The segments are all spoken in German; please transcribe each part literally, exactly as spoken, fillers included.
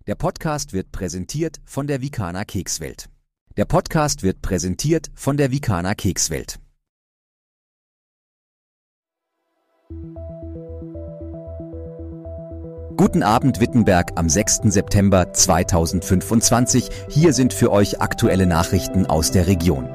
Der Podcast wird präsentiert von der Vikana Kekswelt. Der Podcast wird präsentiert von der Vikana Kekswelt. Guten Abend Wittenberg am sechsten September zweitausendfünfundzwanzig. Hier sind für euch aktuelle Nachrichten aus der Region.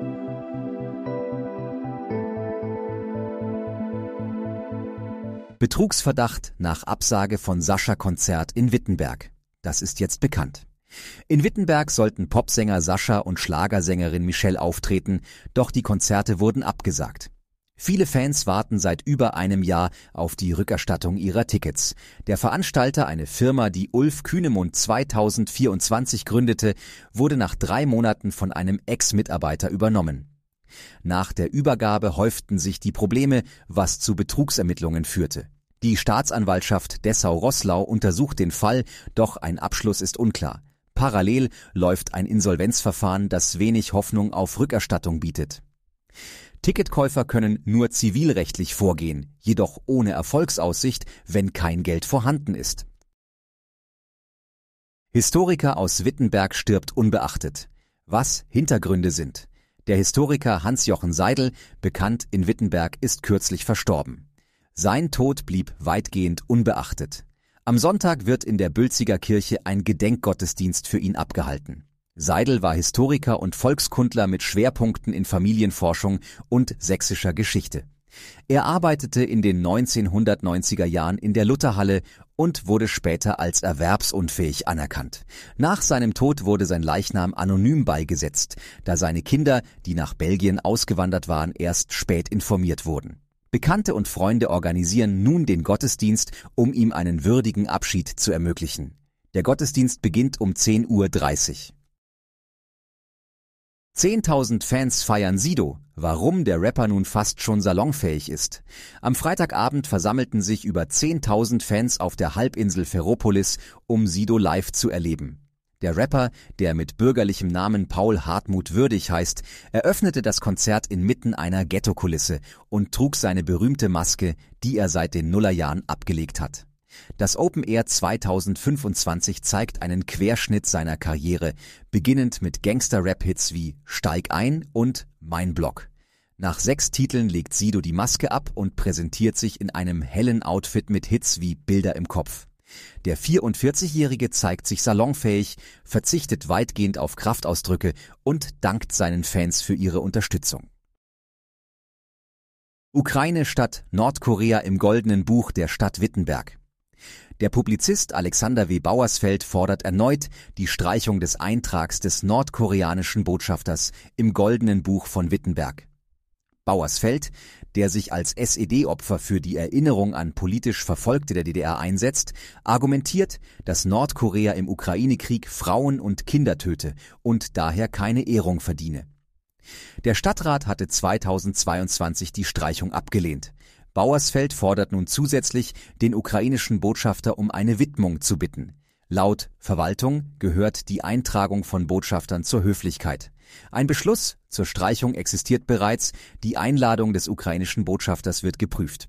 Betrugsverdacht nach Absage von Sascha-Konzert in Wittenberg. Das ist jetzt bekannt. In Wittenberg sollten Popsänger Sascha und Schlagersängerin Michelle auftreten, doch die Konzerte wurden abgesagt. Viele Fans warten seit über einem Jahr auf die Rückerstattung ihrer Tickets. Der Veranstalter, eine Firma, die Ulf Kühnemund zweitausendvierundzwanzig gründete, wurde nach drei Monaten von einem Ex-Mitarbeiter übernommen. Nach der Übergabe häuften sich die Probleme, was zu Betrugsermittlungen führte. Die Staatsanwaltschaft Dessau-Roßlau untersucht den Fall, doch ein Abschluss ist unklar. Parallel läuft ein Insolvenzverfahren, das wenig Hoffnung auf Rückerstattung bietet. Ticketkäufer können nur zivilrechtlich vorgehen, jedoch ohne Erfolgsaussicht, wenn kein Geld vorhanden ist. Historiker aus Wittenberg stirbt unbeachtet. Was Hintergründe sind. Der Historiker Hans-Jochen Seidel, bekannt in Wittenberg, ist kürzlich verstorben. Sein Tod blieb weitgehend unbeachtet. Am Sonntag wird in der Bülziger Kirche ein Gedenkgottesdienst für ihn abgehalten. Seidel war Historiker und Volkskundler mit Schwerpunkten in Familienforschung und sächsischer Geschichte. Er arbeitete in den neunzehnhundertneunziger Jahren in der Lutherhalle und wurde später als erwerbsunfähig anerkannt. Nach seinem Tod wurde sein Leichnam anonym beigesetzt, da seine Kinder, die nach Belgien ausgewandert waren, erst spät informiert wurden. Bekannte und Freunde organisieren nun den Gottesdienst, um ihm einen würdigen Abschied zu ermöglichen. Der Gottesdienst beginnt um zehn Uhr dreißig. zehntausend Fans feiern Sido, warum der Rapper nun fast schon salonfähig ist. Am Freitagabend versammelten sich über zehntausend Fans auf der Halbinsel Ferropolis, um Sido live zu erleben. Der Rapper, der mit bürgerlichem Namen Paul Hartmut Würdig heißt, eröffnete das Konzert inmitten einer Ghetto-Kulisse und trug seine berühmte Maske, die er seit den Nullerjahren abgelegt hat. Das Open Air zweitausendfünfundzwanzig zeigt einen Querschnitt seiner Karriere, beginnend mit Gangster-Rap-Hits wie Steig ein und Mein Block. Nach sechs Titeln legt Sido die Maske ab und präsentiert sich in einem hellen Outfit mit Hits wie Bilder im Kopf. Der vierundvierzigjährige zeigt sich salonfähig, verzichtet weitgehend auf Kraftausdrücke und dankt seinen Fans für ihre Unterstützung. Ukraine statt Nordkorea im Goldenen Buch der Stadt Wittenberg. Der Publizist Alexander W. Bauersfeld fordert erneut die Streichung des Eintrags des nordkoreanischen Botschafters im Goldenen Buch von Wittenberg. Bauersfeld, der sich als S E D-Opfer für die Erinnerung an politisch Verfolgte der D D R einsetzt, argumentiert, dass Nordkorea im Ukraine-Krieg Frauen und Kinder töte und daher keine Ehrung verdiene. Der Stadtrat hatte zweitausendzweiundzwanzig die Streichung abgelehnt. Bauersfeld fordert nun zusätzlich, den ukrainischen Botschafter um eine Widmung zu bitten. Laut Verwaltung gehört die Eintragung von Botschaftern zur Höflichkeit. Ein Beschluss zur Streichung existiert bereits, die Einladung des ukrainischen Botschafters wird geprüft.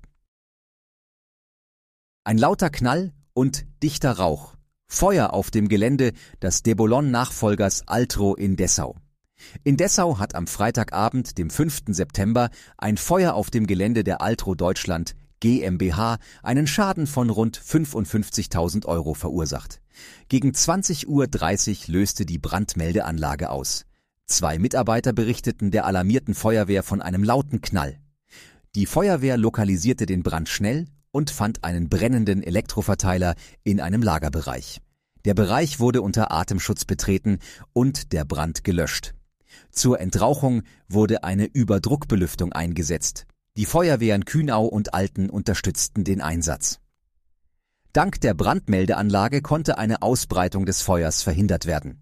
Ein lauter Knall und dichter Rauch. Feuer auf dem Gelände des Debolon-Nachfolgers Altro in Dessau. In Dessau hat am Freitagabend, dem fünften September, ein Feuer auf dem Gelände der Altro Deutschland GmbH einen Schaden von rund fünfundfünfzigtausend Euro verursacht. Gegen zwanzig Uhr dreißig löste die Brandmeldeanlage aus. Zwei Mitarbeiter berichteten der alarmierten Feuerwehr von einem lauten Knall. Die Feuerwehr lokalisierte den Brand schnell und fand einen brennenden Elektroverteiler in einem Lagerbereich. Der Bereich wurde unter Atemschutz betreten und der Brand gelöscht. Zur Entrauchung wurde eine Überdruckbelüftung eingesetzt. Die Feuerwehren Kühnau und Alten unterstützten den Einsatz. Dank der Brandmeldeanlage konnte eine Ausbreitung des Feuers verhindert werden.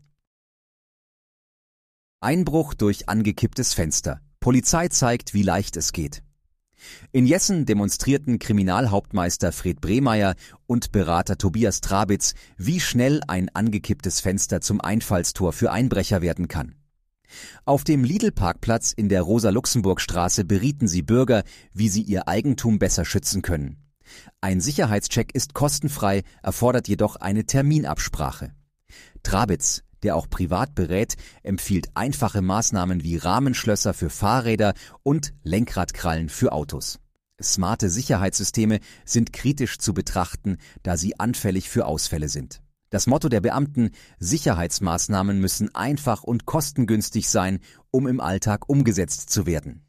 Einbruch durch angekipptes Fenster. Polizei zeigt, wie leicht es geht. In Jessen demonstrierten Kriminalhauptmeister Fred Brehmeier und Berater Tobias Trabitz, wie schnell ein angekipptes Fenster zum Einfallstor für Einbrecher werden kann. Auf dem Lidl-Parkplatz in der Rosa-Luxemburg-Straße berieten sie Bürger, wie sie ihr Eigentum besser schützen können. Ein Sicherheitscheck ist kostenfrei, erfordert jedoch eine Terminabsprache. Trabitz, der auch privat berät, empfiehlt einfache Maßnahmen wie Rahmenschlösser für Fahrräder und Lenkradkrallen für Autos. Smarte Sicherheitssysteme sind kritisch zu betrachten, da sie anfällig für Ausfälle sind. Das Motto der Beamten: Sicherheitsmaßnahmen müssen einfach und kostengünstig sein, um im Alltag umgesetzt zu werden.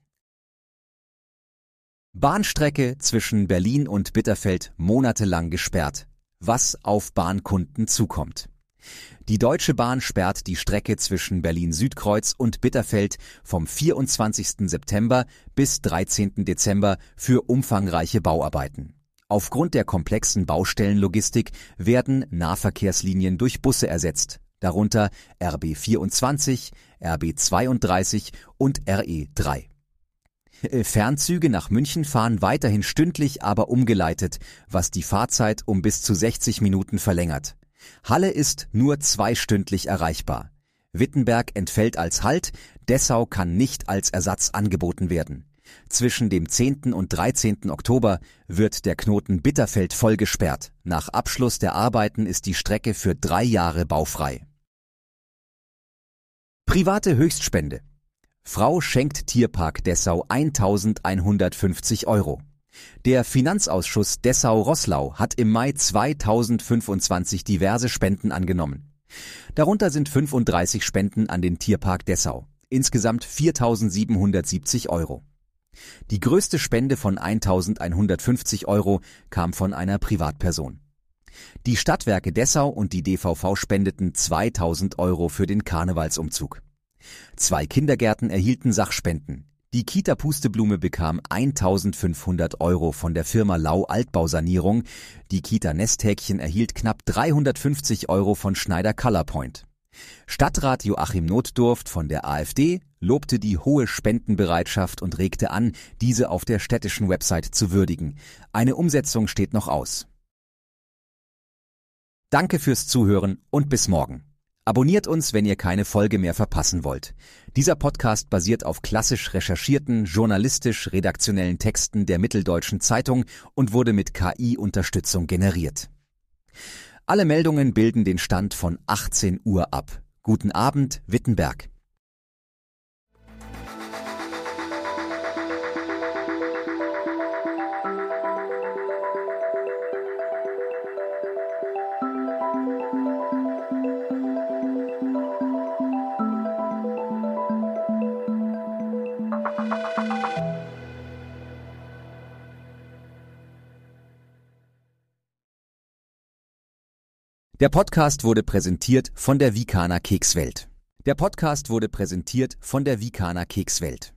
Bahnstrecke zwischen Berlin und Bitterfeld monatelang gesperrt. Was auf Bahnkunden zukommt. Die Deutsche Bahn sperrt die Strecke zwischen Berlin-Südkreuz und Bitterfeld vom vierundzwanzigsten September bis dreizehnten Dezember für umfangreiche Bauarbeiten. Aufgrund der komplexen Baustellenlogistik werden Nahverkehrslinien durch Busse ersetzt, darunter R B vierundzwanzig, R B zweiunddreißig und R E drei. Fernzüge nach München fahren weiterhin stündlich, aber umgeleitet, was die Fahrzeit um bis zu sechzig Minuten verlängert. Halle ist nur zweistündlich erreichbar. Wittenberg entfällt als Halt, Dessau kann nicht als Ersatz angeboten werden. Zwischen dem zehnten und dreizehnten Oktober wird der Knoten Bitterfeld voll gesperrt. Nach Abschluss der Arbeiten ist die Strecke für drei Jahre baufrei. Private Höchstspende. Frau schenkt Tierpark Dessau eintausendeinhundertfünfzig Euro. Der Finanzausschuss Dessau-Roßlau hat im Mai zweitausendfünfundzwanzig diverse Spenden angenommen. Darunter sind fünfunddreißig Spenden an den Tierpark Dessau, insgesamt viertausendsiebenhundertsiebzig Euro. Die größte Spende von eintausendeinhundertfünfzig Euro kam von einer Privatperson. Die Stadtwerke Dessau und die D V V spendeten zweitausend Euro für den Karnevalsumzug. Zwei Kindergärten erhielten Sachspenden. Die Kita Pusteblume bekam eintausendfünfhundert Euro von der Firma Lau Altbausanierung. Die Kita Nesthäkchen erhielt knapp dreihundertfünfzig Euro von Schneider Colorpoint. Stadtrat Joachim Notdurft von der AfD lobte die hohe Spendenbereitschaft und regte an, diese auf der städtischen Website zu würdigen. Eine Umsetzung steht noch aus. Danke fürs Zuhören und bis morgen. Abonniert uns, wenn ihr keine Folge mehr verpassen wollt. Dieser Podcast basiert auf klassisch recherchierten, journalistisch-redaktionellen Texten der Mitteldeutschen Zeitung und wurde mit K I-Unterstützung generiert. Alle Meldungen bilden den Stand von achtzehn Uhr ab. Guten Abend, Wittenberg. Der Podcast wurde präsentiert von der Vikaner Kekswelt. Der Podcast wurde präsentiert von der Vikaner Kekswelt.